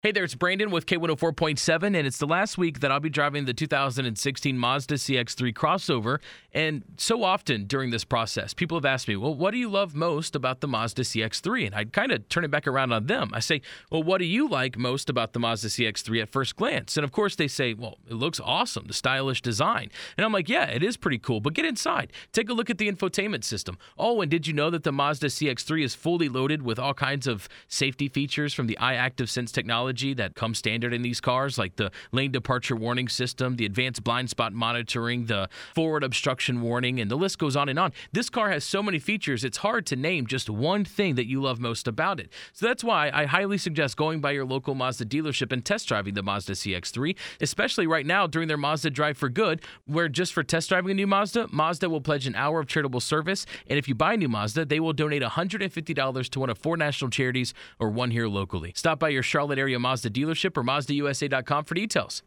Hey there, it's Brandon with K104.7, and it's the last week that I'll be driving the 2016 Mazda CX-3 crossover. And so often during this process, people have asked me, well, what do you love most about the Mazda CX-3? And I'd kind of turn it back around on them. I say, well, what do you like most about the Mazda CX-3 at first glance? And of course they say, well, it looks awesome, the stylish design. And I'm like, yeah, it is pretty cool, but get inside. Take a look at the infotainment system. Oh, and did you know that the Mazda CX-3 is fully loaded with all kinds of safety features from the iActive Sense technology that comes standard in these cars, like the lane departure warning system, the advanced blind spot monitoring, the forward obstruction warning, and the list goes on and on. This car has so many features, it's hard to name just one thing that you love most about it. So that's why I highly suggest going by your local Mazda dealership and test driving the Mazda CX-3, especially right now during their Mazda Drive for Good, where just for test driving a new Mazda, Mazda will pledge an hour of charitable service, and if you buy a new Mazda, they will donate $150 to one of 4 national charities or one here locally. Stop by your Charlotte area Mazda dealership or MazdaUSA.com for details.